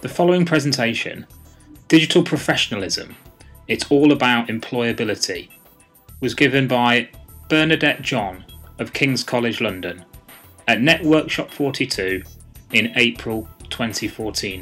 The following presentation, Digital Professionalism, It's All About Employability, was given by Bernadette John of King's College London at Networkshop 42 in April 2014.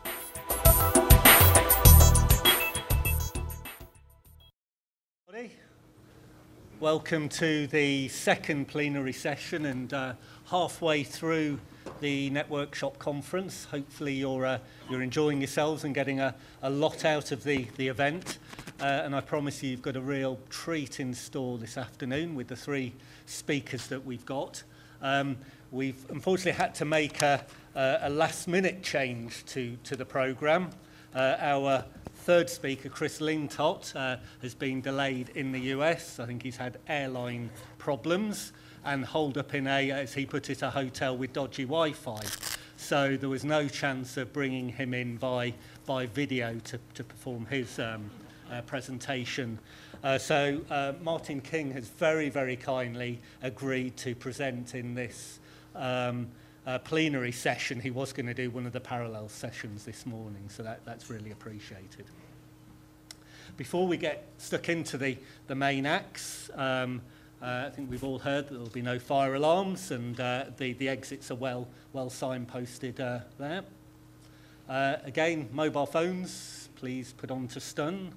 Welcome to the second plenary session and halfway through the Networkshop conference. Hopefully you're enjoying yourselves and getting a lot out of the event. And I promise you've got a real treat in store this afternoon with the three speakers that we've got. We've unfortunately had to make a last-minute change to the programme. Our third speaker, Chris Lintott, has been delayed in the US. I think he's had airline problems and holed up in as he put it, a hotel with dodgy Wi-Fi. So there was no chance of bringing him in by video to perform his presentation. So Martin King has very, very kindly agreed to present in this plenary session. He was going to do one of the parallel sessions this morning, so that's really appreciated. Before we get stuck into the main acts, I think we've all heard that there'll be no fire alarms, and the exits are well signposted there. Again, mobile phones, please put on to stun.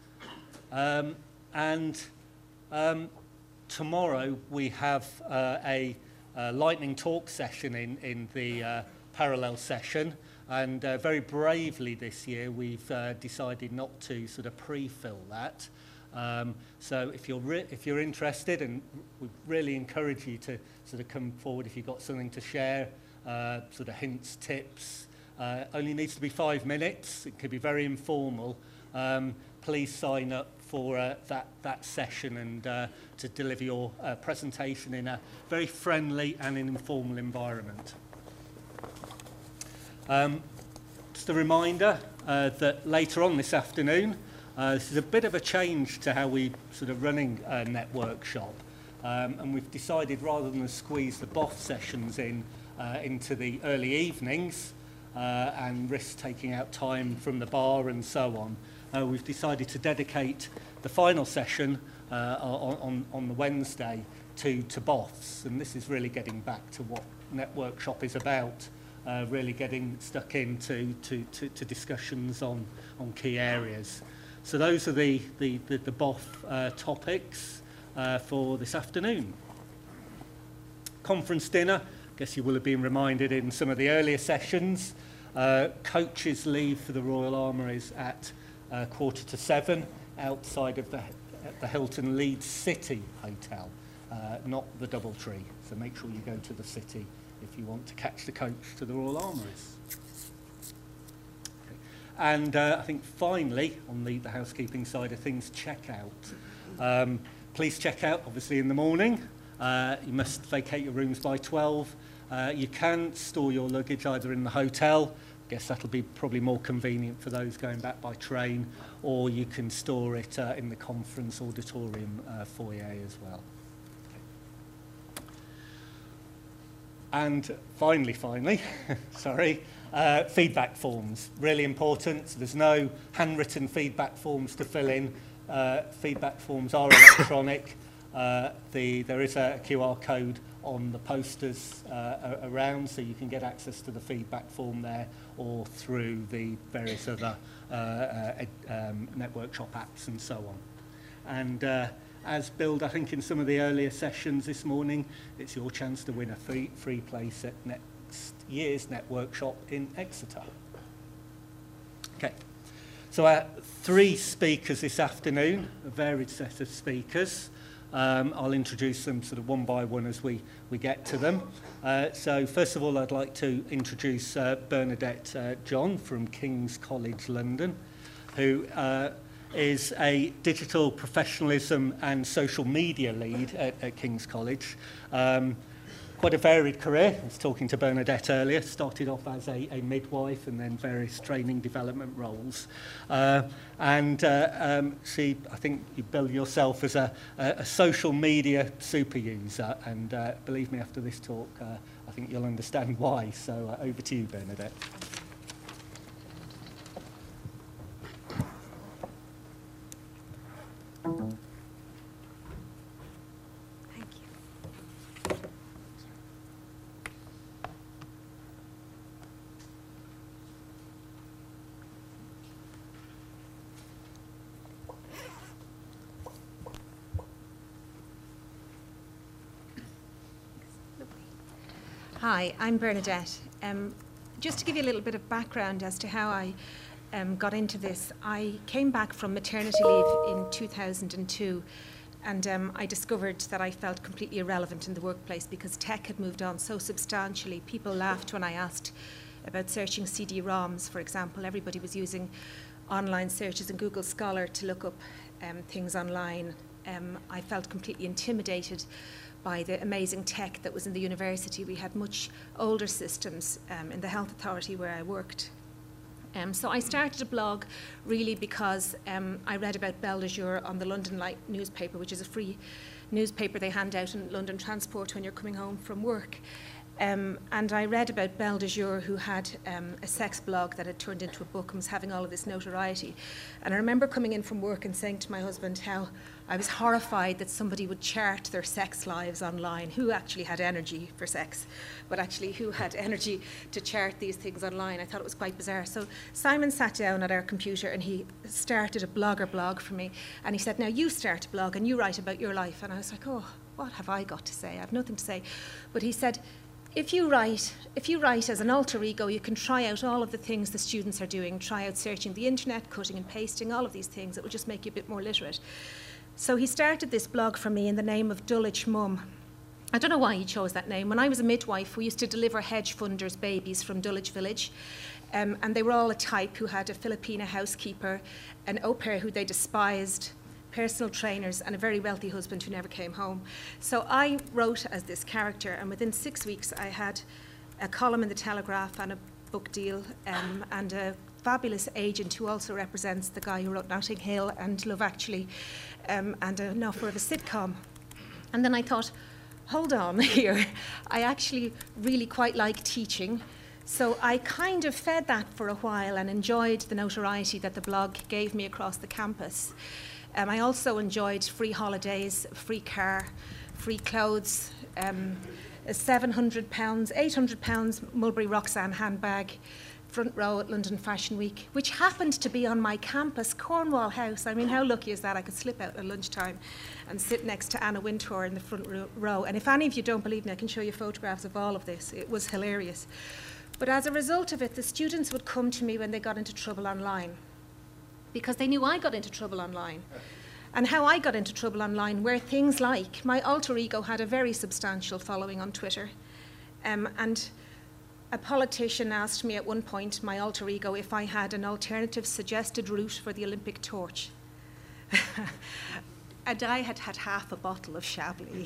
Tomorrow we have a lightning talk session in the parallel session, and very bravely this year we've decided not to sort of pre-fill that. So if you're interested, and we really encourage you to sort of come forward if you've got something to share, sort of hints, tips. Only needs to be 5 minutes. It could be very informal. Please sign up for that session and to deliver your presentation in a very friendly and informal environment. Just a reminder that later on this afternoon, this is a bit of a change to how we sort of running Networkshop, and we've decided rather than squeeze the BOF sessions into the early evenings and risk taking out time from the bar and so on, we've decided to dedicate the final session on the Wednesday to BOFs, and this is really getting back to what Networkshop is about, really getting stuck into discussions on key areas. So those are the BOF topics for this afternoon. Conference dinner, I guess you will have been reminded in some of the earlier sessions. Coaches leave for the Royal Armoury is at 7:15 outside of the Hilton Leeds City Hotel, not the Doubletree. So make sure you go to the City if you want to catch the coach to the Royal Armouries. And I think finally, on the housekeeping side of things, checkout. Please check out, obviously, in the morning. You must vacate your rooms by 12. You can store your luggage either in the hotel. I guess that'll be probably more convenient for those going back by train, or you can store it in the conference auditorium foyer as well. And finally, sorry, feedback forms, really important. So there's no handwritten feedback forms to fill in. Feedback forms are electronic. There is a QR code on the posters around, so you can get access to the feedback form there or through the various other Networkshop apps and so on. And as billed, I think, in some of the earlier sessions this morning, it's your chance to win a free place at next year's Networkshop in Exeter. Okay, so our three speakers this afternoon, a varied set of speakers. I'll introduce them sort of one by one as we get to them. So first of all, I'd like to introduce Bernadette John from King's College London, who is a digital professionalism and social media lead at King's College. Quite a varied career. I was talking to Bernadette earlier. Started off as a midwife and then various training development roles. She, I think you bill yourself as a social media super user, and believe me, after this talk, I think you'll understand why. So over to you, Bernadette. Hi, I'm Bernadette. Just to give you a little bit of background as to how I got into this, I came back from maternity leave in 2002, and I discovered that I felt completely irrelevant in the workplace because tech had moved on so substantially. People laughed when I asked about searching CD-ROMs, for example. Everybody was using online searches in Google Scholar to look up things online. I felt completely intimidated by the amazing tech that was in the university. We had much older systems in the health authority where I worked. So I started a blog really because I read about Belle de Jour on the London Light newspaper, which is a free newspaper they hand out in London Transport when you're coming home from work. And I read about Belle de Jour, who had a sex blog that had turned into a book and was having all of this notoriety. And I remember coming in from work and saying to my husband how I was horrified that somebody would chart their sex lives online, who actually had energy for sex, but actually who had energy to chart these things online. I thought it was quite bizarre. So Simon sat down at our computer and he started a blogger blog for me. And he said, now you start a blog and you write about your life. And I was like, oh, what have I got to say? I have nothing to say. But he said, if you write as an alter ego, you can try out all of the things the students are doing, try out searching the internet, cutting and pasting, all of these things. It will just make you a bit more literate. So he started this blog for me in the name of Dulwich Mum. I don't know why he chose that name. When I was a midwife, we used to deliver hedge funders' babies from Dulwich Village. And they were all a type who had a Filipina housekeeper, an au pair who they despised, personal trainers, and a very wealthy husband who never came home. So I wrote as this character, and within 6 weeks I had a column in the Telegraph and a book deal, and a fabulous agent who also represents the guy who wrote Notting Hill and Love Actually, and an offer of a sitcom. And then I thought, hold on here, I actually really quite like teaching. So I kind of fed that for a while and enjoyed the notoriety that the blog gave me across the campus. I also enjoyed free holidays, free car, free clothes, a £700, £800 Mulberry Roxanne handbag, front row at London Fashion Week, which happened to be on my campus, Cornwall House. I mean, how lucky is that? I could slip out at lunchtime and sit next to Anna Wintour in the front row. And if any of you don't believe me, I can show you photographs of all of this. It was hilarious. But as a result of it, the students would come to me when they got into trouble online, because they knew I got into trouble online. And how I got into trouble online were things like my alter ego had a very substantial following on Twitter. And a politician asked me at one point, my alter ego, if I had an alternative suggested route for the Olympic torch. And I had had half a bottle of Chablis.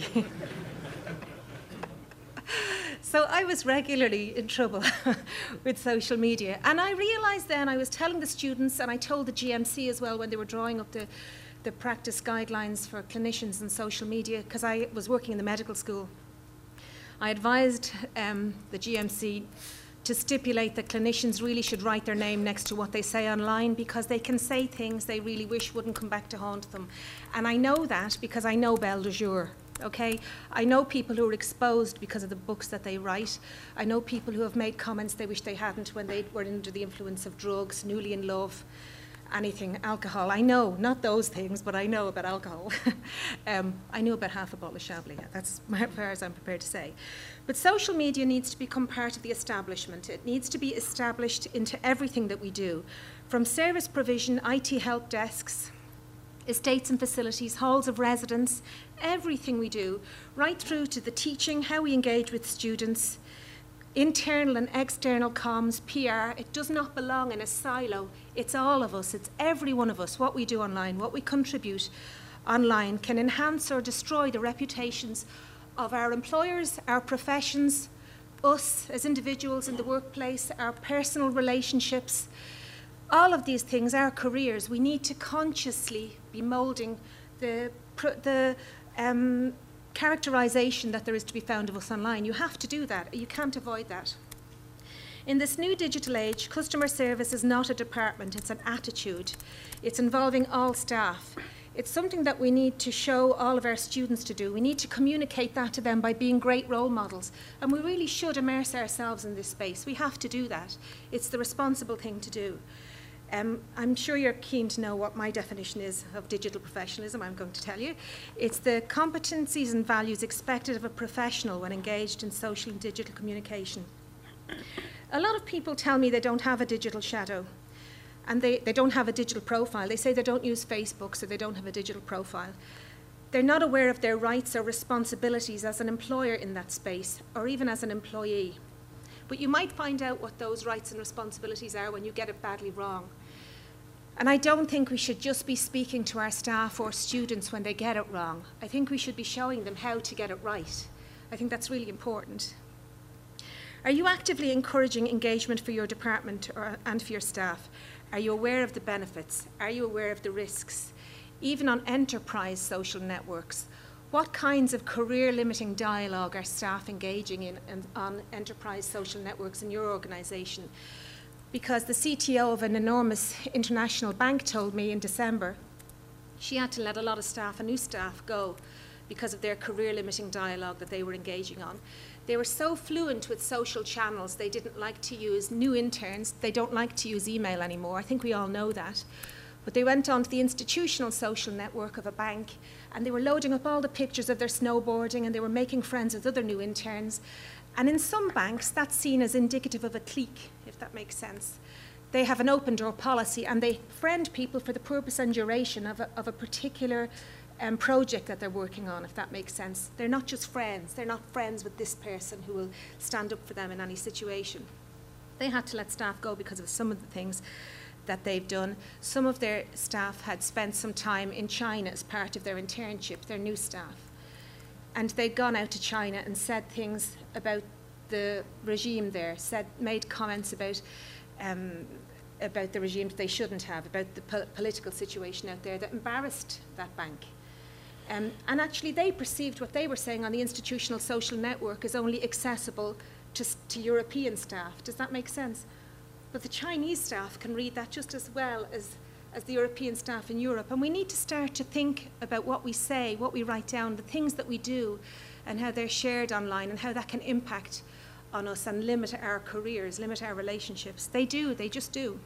So I was regularly in trouble with social media. And I realised then, I was telling the students, and I told the GMC as well when they were drawing up the practice guidelines for clinicians and social media, because I was working in the medical school. I advised the GMC to stipulate that clinicians really should write their name next to what they say online, because they can say things they really wish wouldn't come back to haunt them. And I know that because I know Belle de Jour. Okay, I know people who are exposed because of the books that they write. I know people who have made comments they wish they hadn't when they were under the influence of drugs, newly in love, anything, alcohol. I know, not those things, but I know about alcohol. I knew about half a bottle of Chablis. That's as far as I'm prepared to say. But social media needs to become part of the establishment. It needs to be established into everything that we do, from service provision, IT help desks, estates and facilities, halls of residence, everything we do, right through to the teaching, how we engage with students, internal and external comms, PR. It does not belong in a silo. It's all of us. It's every one of us. What we do online, what we contribute online can enhance or destroy the reputations of our employers, our professions, us as individuals in the workplace, our personal relationships. All of these things, our careers, we need to consciously be moulding the characterisation that there is to be found of us online. You have to do that. You can't avoid that. In this new digital age, customer service is not a department, it's an attitude. It's involving all staff. It's something that we need to show all of our students to do. We need to communicate that to them by being great role models. And we really should immerse ourselves in this space. We have to do that. It's the responsible thing to do. I'm sure you're keen to know what my definition is of digital professionalism. I'm going to tell you. It's the competencies and values expected of a professional when engaged in social and digital communication. A lot of people tell me they don't have a digital shadow, and they don't have a digital profile. They say they don't use Facebook, so they don't have a digital profile. They're not aware of their rights or responsibilities as an employer in that space, or even as an employee. But you might find out what those rights and responsibilities are when you get it badly wrong. And I don't think we should just be speaking to our staff or students when they get it wrong. I think we should be showing them how to get it right. I think that's really important. Are you actively encouraging engagement for your department and for your staff? Are you aware of the benefits? Are you aware of the risks? Even on enterprise social networks, what kinds of career-limiting dialogue are staff engaging in on enterprise social networks in your organisation? Because the CTO of an enormous international bank told me in December she had to let a lot of staff and new staff go because of their career-limiting dialogue that they were engaging on. They were so fluent with social channels, they didn't like to use new interns. They don't like to use email anymore. I think we all know that. But they went onto the institutional social network of a bank, and they were loading up all the pictures of their snowboarding, and they were making friends with other new interns. And in some banks, that's seen as indicative of a clique, if that makes sense. They have an open door policy, and they friend people for the purpose and duration of a particular project that they're working on, if that makes sense. They're not just friends. They're not friends with this person who will stand up for them in any situation. They had to let staff go because of some of the things that they've done. Some of their staff had spent some time in China as part of their internship, their new staff. And they'd gone out to China and said things about the regime there, made comments about the regime that they shouldn't have, about the political situation out there that embarrassed that bank. And actually they perceived what they were saying on the institutional social network as only accessible to European staff. Does that make sense? But the Chinese staff can read that just as well as the European staff in Europe. And we need to start to think about what we say, what we write down, the things that we do, and how they're shared online, and how that can impact on us and limit our careers, limit our relationships. They do, they just do.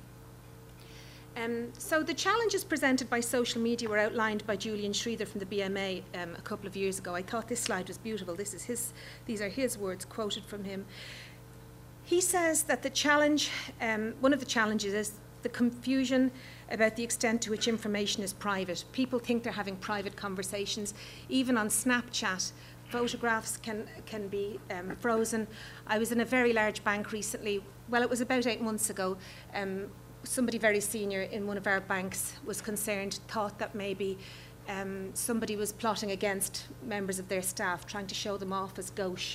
So the challenges presented by social media were outlined by Julian Schreeder from the BMA a couple of years ago. I thought this slide was beautiful. These are his words quoted from him. He says that the challenge, one of the challenges is the confusion about the extent to which information is private. People think they're having private conversations. Even on Snapchat, photographs can be frozen. I was in a very large bank recently. Well, it was about 8 months ago. Somebody very senior in one of our banks was concerned, thought that maybe somebody was plotting against members of their staff, trying to show them off as gauche.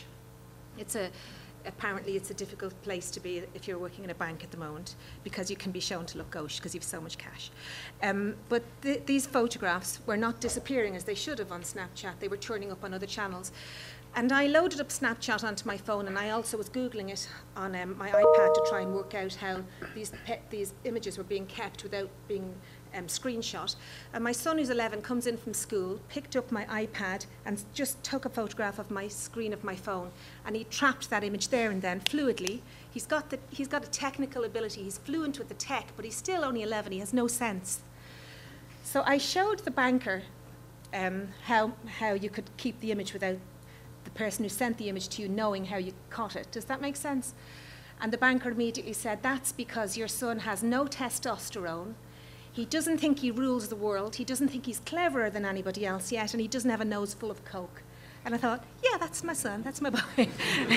Apparently it's a difficult place to be if you're working in a bank at the moment, because you can be shown to look gauche because you have so much cash. But these photographs were not disappearing as they should have on Snapchat. They were turning up on other channels. And I loaded up Snapchat onto my phone, and I also was Googling it on my iPad to try and work out how these images were being kept without being screenshot. And my son, who's 11, comes in from school, picked up my iPad and just took a photograph of my screen of my phone, and he trapped that image there and then fluidly. He's got a technical ability. He's fluent with the tech, but he's still only 11. He has no sense. So I showed the banker how you could keep the image without the person who sent the image to you knowing how you caught it. Does that make sense? And the banker immediately said, that's because your son has no testosterone. He doesn't think he rules the world. He doesn't think he's cleverer than anybody else yet, and he doesn't have a nose full of coke. And I thought, yeah, that's my son, that's my boy.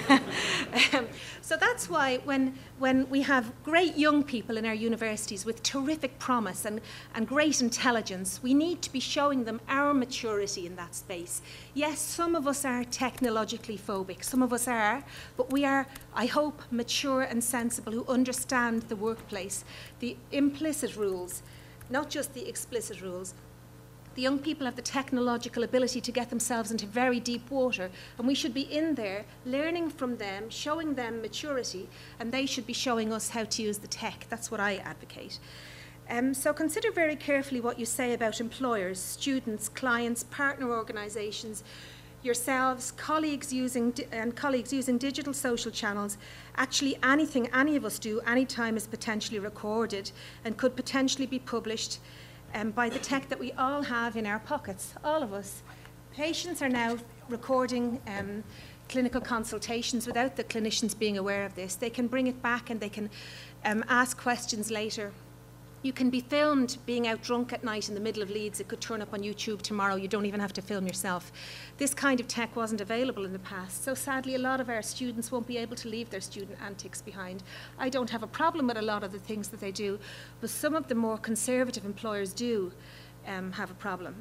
So that's why when we have great young people in our universities with terrific promise and great intelligence, we need to be showing them our maturity in that space. Yes, some of us are technologically phobic, some of us are, but we are, I hope, mature and sensible who understand the workplace, the implicit rules, not just the explicit rules. The young people have the technological ability to get themselves into very deep water, and we should be in there learning from them, showing them maturity, and they should be showing us how to use the tech. That's what I advocate. So consider very carefully what you say about employers, students, clients, partner organisations. yourselves, colleagues using digital social channels. Actually, anything any of us do anytime is potentially recorded and could potentially be published by the tech that we all have in our pockets, all of us. Patients are now recording clinical consultations without the clinicians being aware of this. They can bring it back and they can ask questions later. You can be filmed being out drunk at night in the middle of Leeds. It could turn up on YouTube tomorrow. You don't even have to film yourself. This kind of tech wasn't available in the past. So sadly, a lot of our students won't be able to leave their student antics behind. I don't have a problem with a lot of the things that they do, but some of the more conservative employers do have a problem.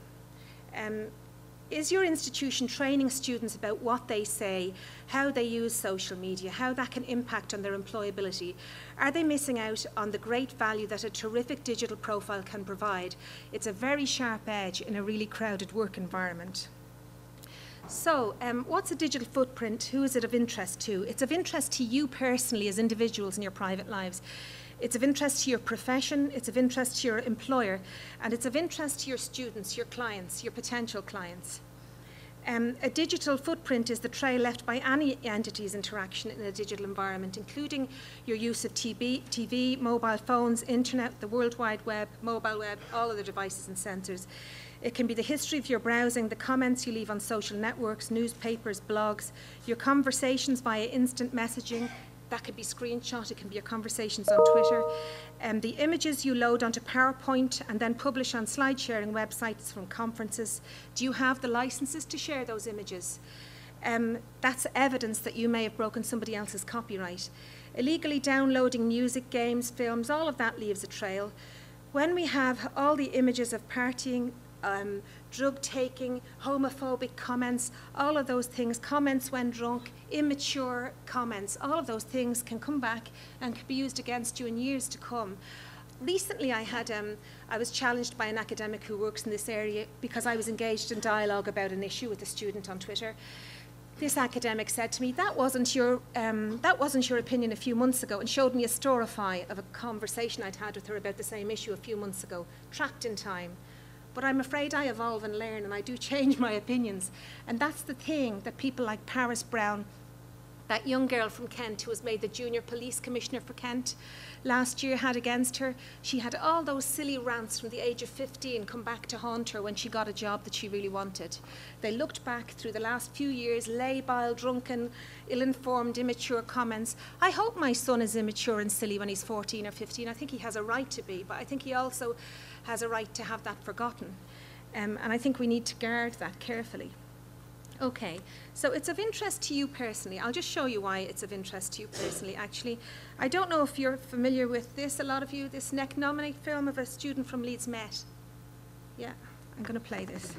Is your institution training students about what they say, how they use social media, how that can impact on their employability? Are they missing out on the great value that a terrific digital profile can provide? It's a very sharp edge in a really crowded work environment. So, what's a digital footprint? Who is it of interest to? It's of interest to you personally as individuals in your private lives. It's of interest to your profession, it's of interest to your employer, and it's of interest to your students, your clients, your potential clients. A digital footprint is the trail left by any entity's interaction in a digital environment, including your use of TV, mobile phones, internet, the World Wide Web, mobile web, all other devices and sensors. It can be the history of your browsing, the comments you leave on social networks, newspapers, blogs, your conversations via instant messaging. That could be screenshot, it can be your conversations on Twitter. The images you load onto PowerPoint and then publish on slide sharing websites from conferences. Do you have the licenses to share those images? That's evidence that you may have broken somebody else's copyright. Illegally downloading music, games, films, all of that leaves a trail. When we have all the images of partying, drug taking, homophobic comments, all of those things, comments when drunk, immature comments, all of those things can come back and can be used against you in years to come. Recently I was challenged by an academic who works in this area because I was engaged in dialogue about an issue with a student on Twitter. This academic said to me, that wasn't your opinion a few months ago, and showed me a storify of a conversation I'd had with her about the same issue a few months ago, trapped in time. But I'm afraid I evolve and learn, and I do change my opinions. And that's the thing that people like Paris Brown, that young girl from Kent who was made the junior police commissioner for Kent last year, had against her. She had all those silly rants from the age of 15 come back to haunt her when she got a job that she really wanted. They looked back through the last few years, labile, drunken, ill-informed, immature comments. I hope my son is immature and silly when he's 14 or 15. I think he has a right to be, but I think he also has a right to have that forgotten. And I think we need to guard that carefully. Okay, so it's of interest to you personally. I'll just show you why it's of interest to you personally, actually. I don't know if you're familiar with this, a lot of you, this Neck Nominate film of a student from Leeds Met. Yeah, I'm going to play this.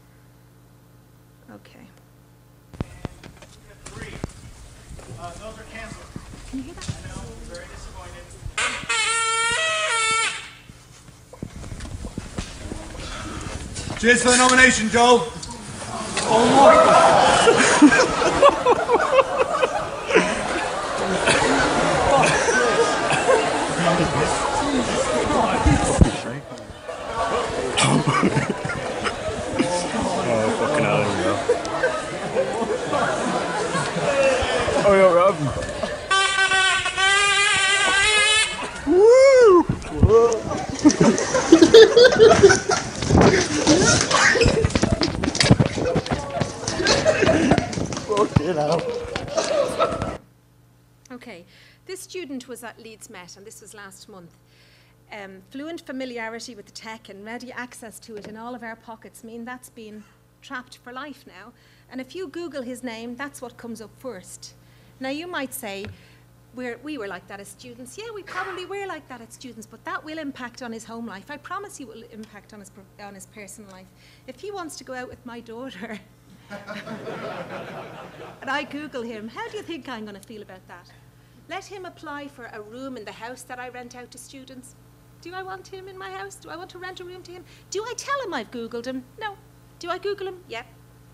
Okay. Three. Those are canceled. Can you hear that? I know, very disappointed. Cheers for the nomination, Joel. Oh my Oh, fucking hell, there we go. Oh, yeah, Rob. Okay, this student was at Leeds Met, and this was last month. Fluent familiarity with the tech and ready access to it in all of our pockets mean that's been trapped for life now. And if you Google his name, that's what comes up first. Now you might say, we were like that as students. Yeah, we probably were like that as students, but that will impact on his home life. I promise you it will impact on his personal life. If he wants to go out with my daughter, and I Google him, how do you think I'm going to feel about that? Let him apply for a room in the house that I rent out to students. Do I want him in my house? Do I want to rent a room to him? Do I tell him I've Googled him? No. Do I Google him? Yeah.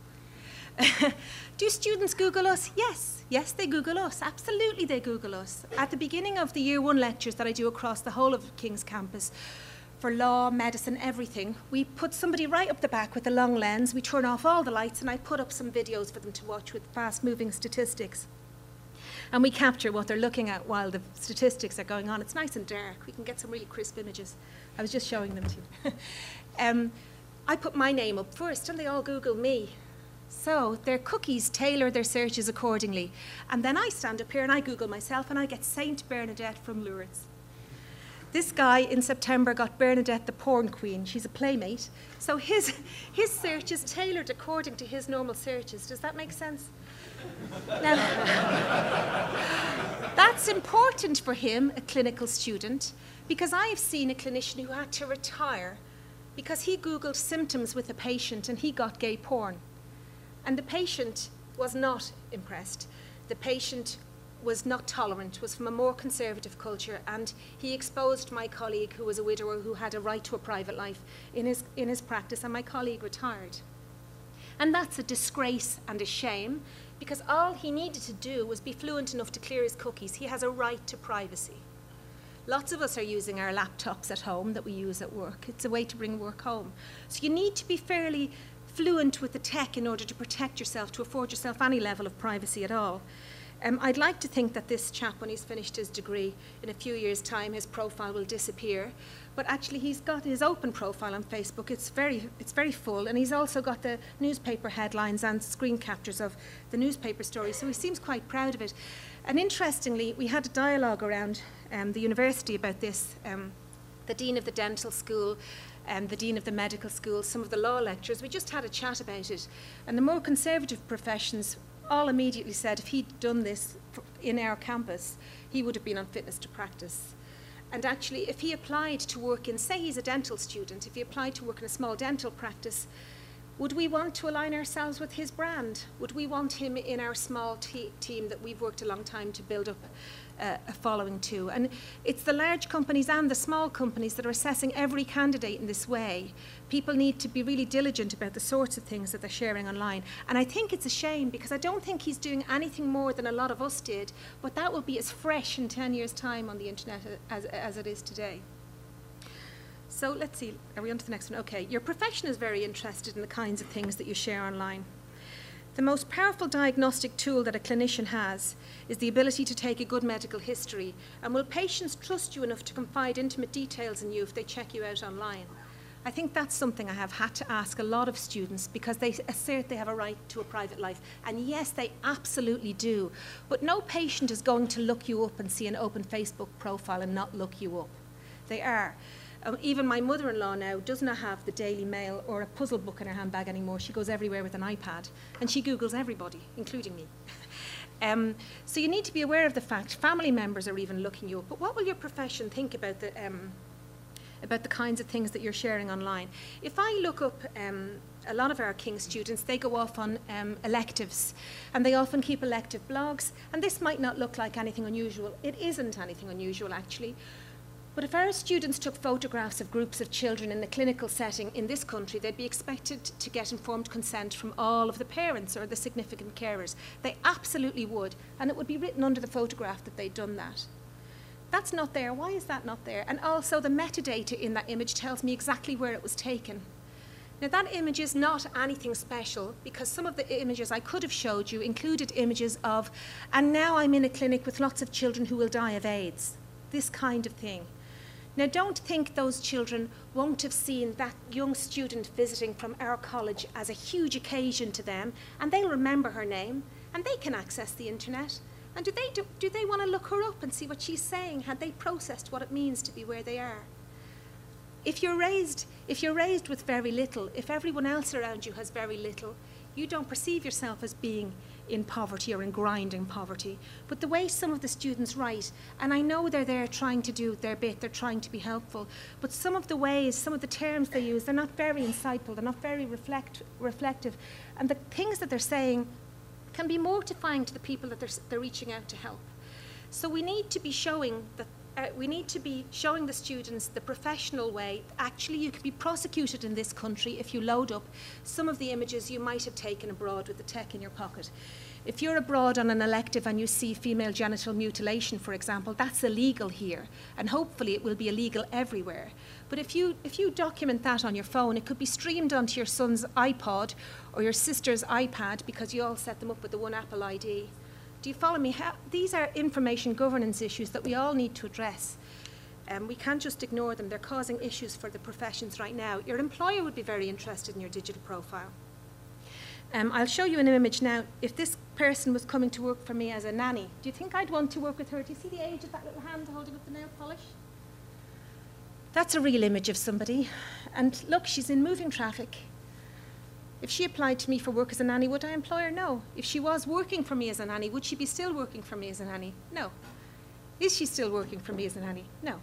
Do students Google us? Yes. Yes, they Google us. Absolutely, they Google us. At the beginning of the Year 1 lectures that I do across the whole of King's campus, for law, medicine, everything. We put somebody right up the back with a long lens, we turn off all the lights, and I put up some videos for them to watch with fast-moving statistics. And we capture what they're looking at while the statistics are going on. It's nice and dark. We can get some really crisp images. I was just showing them to you. I put my name up first, and they all Google me. So their cookies tailor their searches accordingly. And then I stand up here and I Google myself, and I get Saint Bernadette from Lourdes. This guy in September got Bernadette the porn queen. She's a playmate. So his search is tailored according to his normal searches. Does that make sense? Now, that's important for him, a clinical student, because I have seen a clinician who had to retire because he Googled symptoms with a patient and he got gay porn. And the patient was not impressed. The patient was not tolerant, was from a more conservative culture, and he exposed my colleague, who was a widower who had a right to a private life, in his practice, and my colleague retired. And that's a disgrace and a shame, because all he needed to do was be fluent enough to clear his cookies. He has a right to privacy. Lots of us are using our laptops at home that we use at work. It's a way to bring work home. So you need to be fairly fluent with the tech in order to protect yourself, to afford yourself any level of privacy at all. I'd like to think that this chap, when he's finished his degree, in a few years' time, his profile will disappear. But actually, he's got his open profile on Facebook. It's very full, and he's also got the newspaper headlines and screen captures of the newspaper stories, so he seems quite proud of it. And interestingly, we had a dialogue around the university about this. The dean of the dental school, the dean of the medical school, some of the law lecturers, we just had a chat about it. And the more conservative professions all immediately said if he'd done this in our campus, he would have been on fitness to practice. And actually, if he applied to work in, say he's a dental student, if he applied to work in a small dental practice, would we want to align ourselves with his brand? Would we want him in our small team that we've worked a long time to build up a following to? And it's the large companies and the small companies that are assessing every candidate in this way. People need to be really diligent about the sorts of things that they're sharing online. And I think it's a shame, because I don't think he's doing anything more than a lot of us did, but that will be as fresh in 10 years' time on the internet as it is today. So let's see, are we on to the next one? Okay, your profession is very interested in the kinds of things that you share online. The most powerful diagnostic tool that a clinician has is the ability to take a good medical history. And will patients trust you enough to confide intimate details in you if they check you out online? I think that's something I have had to ask a lot of students, because they assert they have a right to a private life. And yes, they absolutely do. But no patient is going to look you up and see an open Facebook profile and not look you up. They are. Even my mother-in-law now does not have the Daily Mail or a puzzle book in her handbag anymore. She goes everywhere with an iPad, and she Googles everybody, including me. So you need to be aware of the fact family members are even looking you up. But what will your profession think about the kinds of things that you're sharing online? If I look up a lot of our King's students, they go off on electives, and they often keep elective blogs, and this might not look like anything unusual. It isn't anything unusual, actually. But if our students took photographs of groups of children in a clinical setting in this country, they'd be expected to get informed consent from all of the parents or the significant carers. They absolutely would, and it would be written under the photograph that they'd done that. That's not there. Why is that not there? And also the metadata in that image tells me exactly where it was taken. Now that image is not anything special, because some of the images I could have showed you included images of, and now I'm in a clinic with lots of children who will die of AIDS. This kind of thing. Now, don't think those children won't have seen that young student visiting from our college as a huge occasion to them, and they'll remember her name, and they can access the internet. And do they want to look her up and see what she's saying? Had they processed what it means to be where they are? If you're raised with very little, if everyone else around you has very little, you don't perceive yourself as being in poverty or in grinding poverty. But the way some of the students write, and I know they're there trying to do their bit, they're trying to be helpful, but some of the ways, some of the terms they use, they're not very insightful, they're not very reflective, and the things that they're saying can be mortifying to the people that they're reaching out to help. So we need to be showing that the students the professional way. Actually, you could be prosecuted in this country if you load up some of the images you might have taken abroad with the tech in your pocket. If you're abroad on an elective and you see female genital mutilation, for example, that's illegal here, and hopefully it will be illegal everywhere. But if you document that on your phone, it could be streamed onto your son's iPod or your sister's iPad because you all set them up with the one Apple ID. Do you follow me? These are information governance issues that we all need to address. We can't just ignore them. They're causing issues for the professions right now. Your employer would be very interested in your digital profile. I'll show you an image now. If this person was coming to work for me as a nanny, do you think I'd want to work with her? Do you see the age of that little hand holding up the nail polish? That's a real image of somebody. And look, she's in moving traffic. If she applied to me for work as a nanny, would I employ her? No. If she was working for me as a nanny, would she be still working for me as a nanny? No. Is she still working for me as a nanny? No.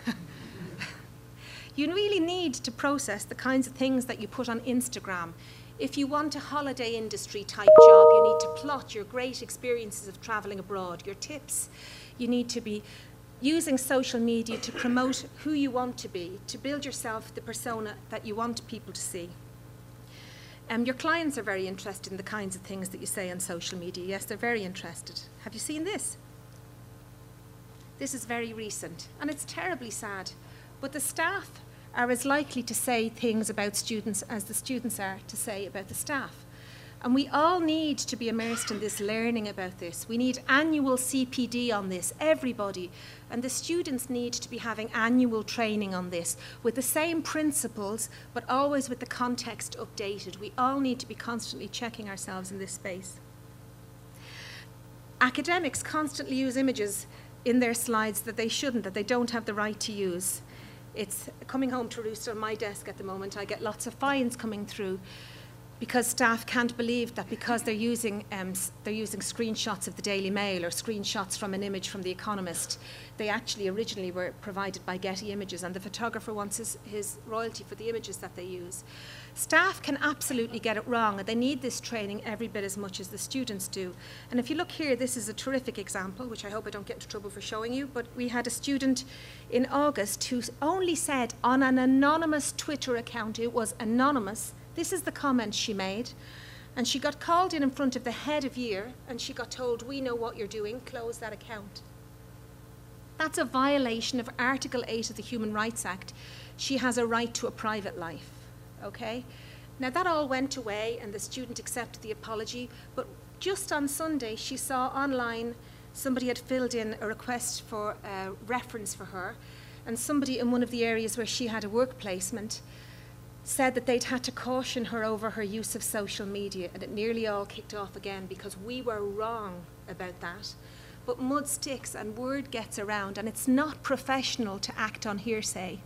You really need to process the kinds of things that you put on Instagram. If you want a holiday industry type job, you need to plot your great experiences of traveling abroad, your tips. You need to be using social media to promote who you want to be, to build yourself the persona that you want people to see. Your clients are very interested in the kinds of things that you say on social media. Yes, they're very interested. Have you seen this? This is very recent, and it's terribly sad. But the staff are as likely to say things about students as the students are to say about the staff. And we all need to be immersed in this learning about this. We need annual CPD on this, everybody. And the students need to be having annual training on this with the same principles, but always with the context updated. We all need to be constantly checking ourselves in this space. Academics constantly use images in their slides that they shouldn't, that they don't have the right to use. It's coming home to roost on my desk at the moment. I get lots of fines coming through because staff can't believe that because they're using screenshots of the Daily Mail or screenshots from an image from The Economist, they actually originally were provided by Getty Images, and the photographer wants his royalty for the images that they use. Staff can absolutely get it wrong, and they need this training every bit as much as the students do. And if you look here, this is a terrific example, which I hope I don't get into trouble for showing you, but we had a student in August who only said on an anonymous Twitter account, it was anonymous, this is the comment she made, and she got called in front of the head of year, and she got told, we know what you're doing, close that account. That's a violation of Article 8 of the Human Rights Act. She has a right to a private life, okay? Now that all went away and the student accepted the apology, but just on Sunday she saw online somebody had filled in a request for a reference for her, and somebody in one of the areas where she had a work placement said that they'd had to caution her over her use of social media, and it nearly all kicked off again because we were wrong about that. But mud sticks and word gets around, and it's not professional to act on hearsay.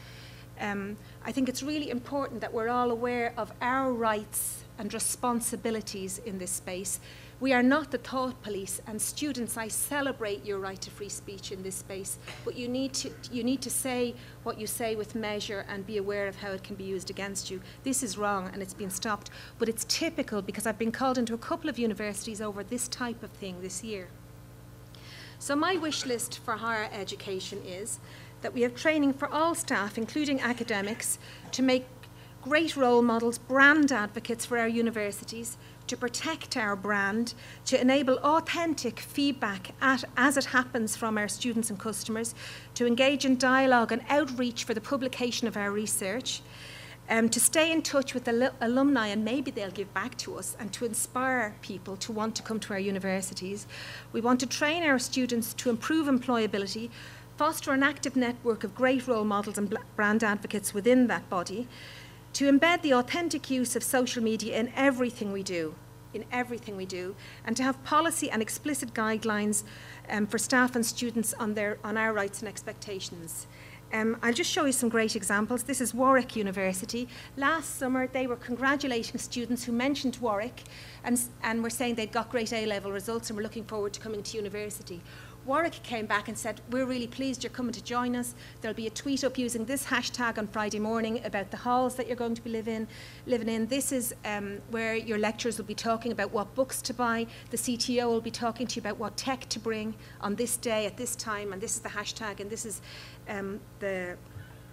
I think it's really important that we're all aware of our rights and responsibilities in this space. We are not the thought police, and students, I celebrate your right to free speech in this space, but you need to say what you say with measure and be aware of how it can be used against you. This is wrong and it's been stopped, but it's typical because I've been called into a couple of universities over this type of thing this year. So my wish list for higher education is that we have training for all staff, including academics, to make great role models, brand advocates for our universities, to protect our brand, to enable authentic feedback as it happens from our students and customers, to engage in dialogue and outreach for the publication of our research, to stay in touch with the alumni, and maybe they'll give back to us, and to inspire people to want to come to our universities. We want to train our students to improve employability, foster an active network of great role models and brand advocates within that body, to embed the authentic use of social media in everything we do, and to have policy and explicit guidelines for staff and students on our rights and expectations. I'll just show you some great examples. This is Warwick University. Last summer, they were congratulating students who mentioned Warwick and were saying they'd got great A-level results and were looking forward to coming to university. Warwick came back and said, we're really pleased you're coming to join us. There'll be a tweet up using this hashtag on Friday morning about the halls that you're going to be living in. This is where your lecturers will be talking about what books to buy. The CTO will be talking to you about what tech to bring on this day at this time, and this is the hashtag, and this is the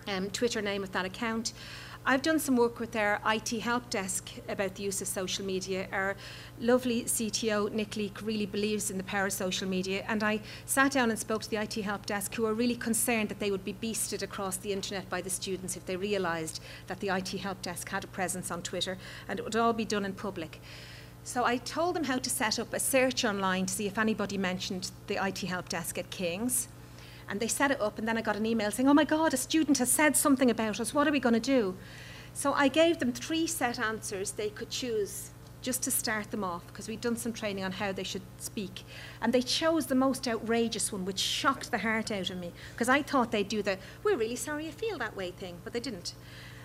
Twitter name of that account. I've done some work with our IT help desk about the use of social media. Our lovely CTO, Nick Leake, really believes in the power of social media, and I sat down and spoke to the IT help desk, who are really concerned that they would be beasted across the internet by the students if they realised that the IT help desk had a presence on Twitter, and it would all be done in public. So I told them how to set up a search online to see if anybody mentioned the IT help desk at King's. And they set it up, and then I got an email saying, oh my God, a student has said something about us, what are we going to do? So I gave them 3 set answers they could choose just to start them off, because we'd done some training on how they should speak. And they chose the most outrageous one, which shocked the heart out of me, because I thought they'd do the, we're really sorry you feel that way thing, but they didn't.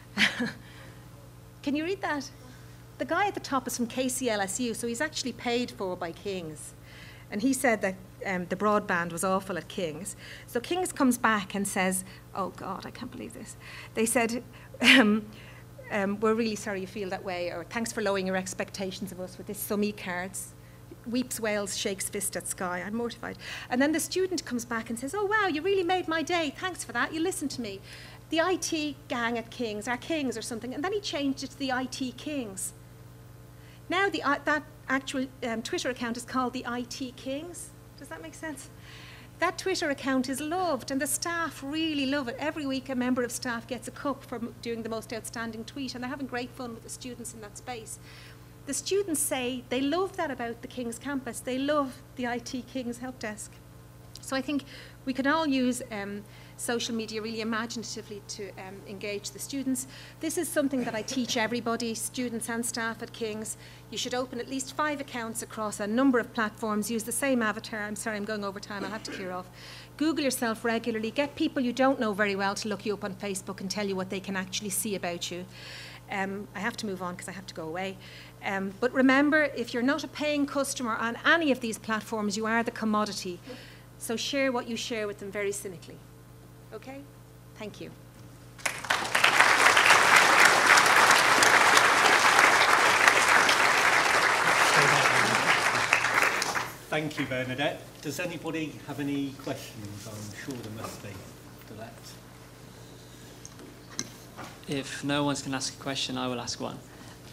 Can you read that? The guy at the top is from KCLSU, so he's actually paid for by King's. And he said that the broadband was awful at King's. So King's comes back and says, oh God, I can't believe this. They said, we're really sorry you feel that way, or thanks for lowering your expectations of us with this some e-cards. Weeps, wails, shakes fist at sky. I'm mortified. And then the student comes back and says, oh wow, you really made my day. Thanks for that. You listened to me. The IT gang at King's, our Kings or something. And then he changed it to the IT Kings. Now that actual Twitter account is called the IT Kings. Does that make sense? That Twitter account is loved, and the staff really love it. Every week a member of staff gets a cup for doing the most outstanding tweet, and they're having great fun with the students in that space. The students say they love that about the King's campus. They love the IT King's help desk. So I think we can all use social media really imaginatively to engage the students. This is something that I teach everybody, students and staff at King's. You should open at least 5 accounts across a number of platforms, use the same avatar. I'm sorry, I'm going over time, I'll have to clear off. Google yourself regularly, get people you don't know very well to look you up on Facebook and tell you what they can actually see about you. I have to move on because I have to go away. But remember, if you're not a paying customer on any of these platforms, you are the commodity. So share what you share with them very cynically. Okay? Thank you. Thank you, Bernadette. Does anybody have any questions? I'm sure there must be to that. If no one's going to ask a question, I will ask one.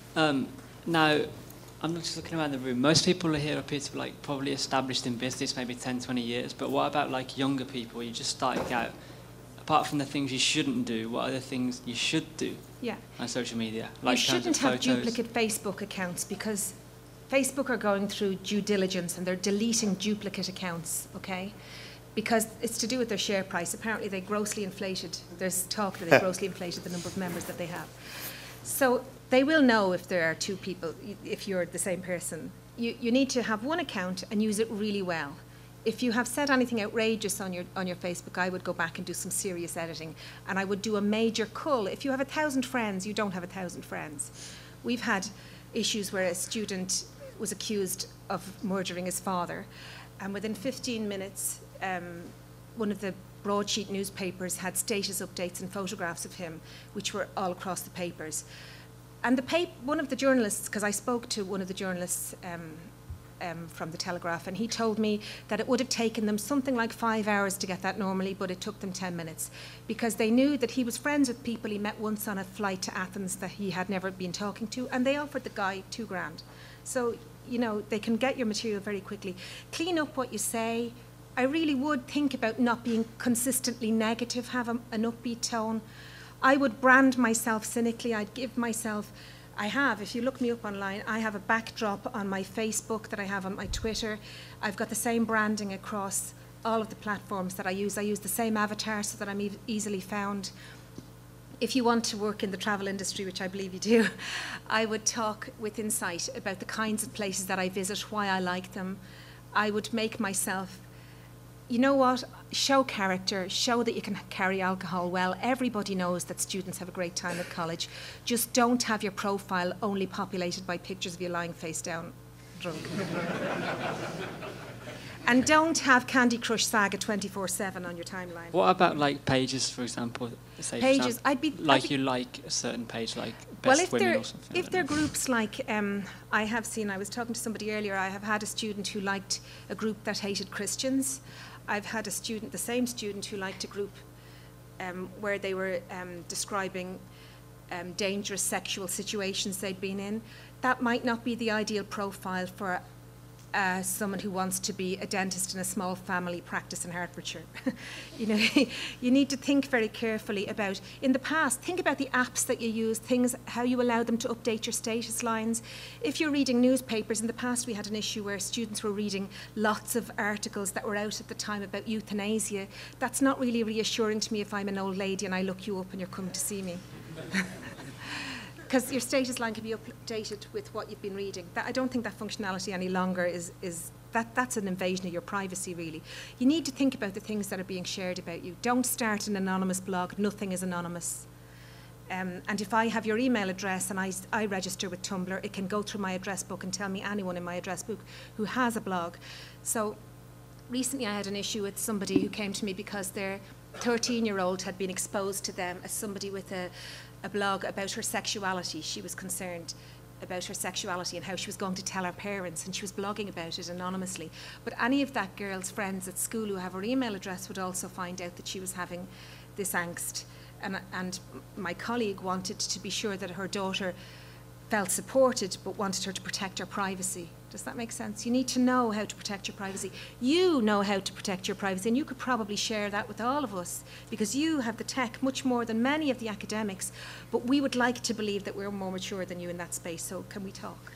Now, I'm not just looking around the room. Most people here appear to be like probably established in business, maybe 10, 20 years. But what about like younger people? You just starting out. Apart from the things you shouldn't do, what are the things you should do on social media? Like you shouldn't have duplicate Facebook accounts, because Facebook are going through due diligence and they're deleting duplicate accounts, okay? Because it's to do with their share price. Apparently they grossly inflated, there's talk that they grossly inflated the number of members that they have. So they will know if there are 2 people, if you're the same person. You need to have one account and use it really well. If you have said anything outrageous on your Facebook, I would go back and do some serious editing, and I would do a major cull. If you have 1,000 friends, you don't have 1,000 friends. We've had issues where a student was accused of murdering his father, and within 15 minutes, one of the broadsheet newspapers had status updates and photographs of him, which were all across the papers. And one of the journalists, because I spoke to one of the journalists from the Telegraph, and he told me that it would have taken them something like 5 hours to get that normally, but it took them 10 minutes, because they knew that he was friends with people he met once on a flight to Athens that he had never been talking to, and they offered the guy $2,000. So, you know, they can get your material very quickly. Clean up what you say. I really would think about not being consistently negative, have an upbeat tone. I would brand myself cynically. I'd give myself... if you look me up online, I have a backdrop on my Facebook that I have on my Twitter. I've got the same branding across all of the platforms that I use. I use the same avatar so that I'm easily found. If you want to work in the travel industry, which I believe you do, I would talk with insight about the kinds of places that I visit, why I like them. I would make myself, you know what, show character, show that you can carry alcohol well. Everybody knows that students have a great time at college. Just don't have your profile only populated by pictures of you lying face down drunk. And don't have Candy Crush Saga 24/7 on your timeline. What about like pages, for example? Say pages, you like a certain page, like Best Women or something. If they're groups like, I was talking to somebody earlier, I have had a student who liked a group that hated Christians. I've had the same student who liked a group where they were describing dangerous sexual situations they'd been in. That might not be the ideal profile for someone who wants to be a dentist in a small family practice in Hertfordshire. You know, you need to think very carefully about, in the past, think about the apps that you use, how you allow them to update your status lines. If you're reading newspapers, in the past we had an issue where students were reading lots of articles that were out at the time about euthanasia. That's not really reassuring to me if I'm an old lady and I look you up and you're coming to see me. Because your status line can be updated with what you've been reading. I don't think that functionality any longer that's an invasion of your privacy, really. You need to think about the things that are being shared about you. Don't start an anonymous blog. Nothing is anonymous. And if I have your email address and I register with Tumblr, it can go through my address book and tell me anyone in my address book who has a blog. So recently I had an issue with somebody who came to me because their 13-year-old had been exposed to them as somebody with a blog about her sexuality. She was concerned about her sexuality and how she was going to tell her parents, and she was blogging about it anonymously. But any of that girl's friends at school who have her email address would also find out that she was having this angst. And my colleague wanted to be sure that her daughter felt supported but wanted her to protect her privacy. Does that make sense? You need to know how to protect your privacy. You know how to protect your privacy, and you could probably share that with all of us because you have the tech much more than many of the academics, but we would like to believe that we're more mature than you in that space, so can we talk?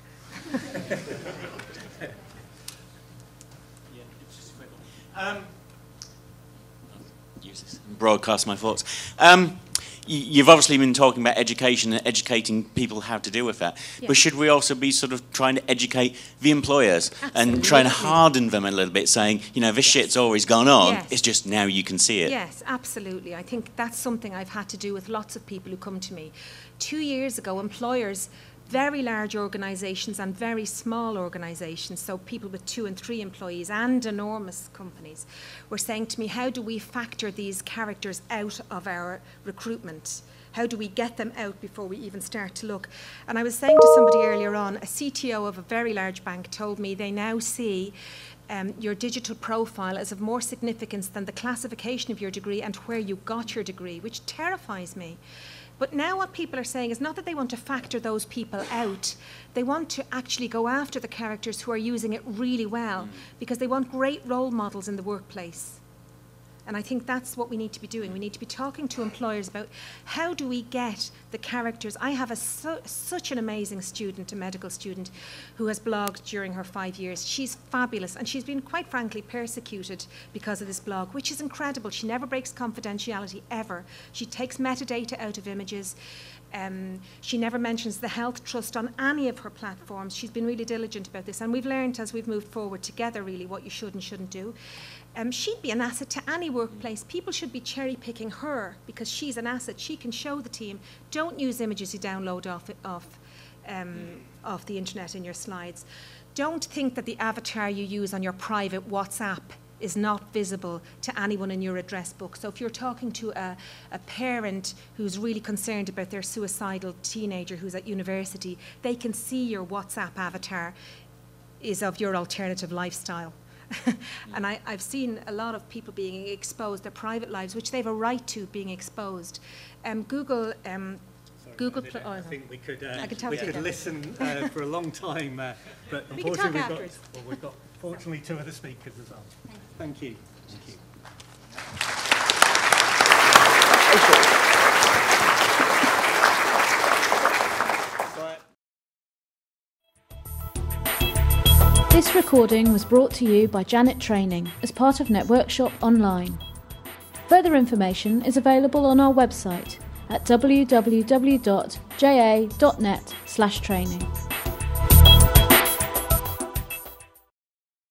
Use this and broadcast my thoughts. You've obviously been talking about education and educating people how to deal with that. Yeah. But should we also be sort of trying to educate the employers and trying to harden them a little bit, saying, you know, this shit's always gone on, it's just now you can see it? Yes, absolutely. I think that's something I've had to do with lots of people who come to me. 2 years ago, employers, very large organisations and very small organisations, so people with 2 and 3 employees and enormous companies, were saying to me, how do we factor these characters out of our recruitment? How do we get them out before we even start to look? And I was saying to somebody earlier on, a CTO of a very large bank told me they now see your digital profile as of more significance than the classification of your degree and where you got your degree, which terrifies me. But now what people are saying is not that they want to factor those people out, they want to actually go after the characters who are using it really well because they want great role models in the workplace. And I think that's what we need to be doing. We need to be talking to employers about how do we get the characters. I have such an amazing student, a medical student, who has blogged during her 5 years. She's fabulous, and she's been, quite frankly, persecuted because of this blog, which is incredible. She never breaks confidentiality, ever. She takes metadata out of images. She never mentions the Health Trust on any of her platforms. She's been really diligent about this, and we've learned as we've moved forward together, really, what you should and shouldn't do. She'd be an asset to any workplace. People should be cherry-picking her because she's an asset. She can show the team. Don't use images you download off the internet in your slides. Don't think that the avatar you use on your private WhatsApp is not visible to anyone in your address book. So if you're talking to a parent who's really concerned about their suicidal teenager who's at university, they can see your WhatsApp avatar is of your alternative lifestyle. And I've seen a lot of people being exposed, their private lives, which they have a right to, being exposed. Google... I think we could listen for a long time, but unfortunately we've got fortunately 2 other speakers as well. Thank you. Thank you. This recording was brought to you by Janet Training as part of NetWorkshop Online. Further information is available on our website at www.ja.net/training.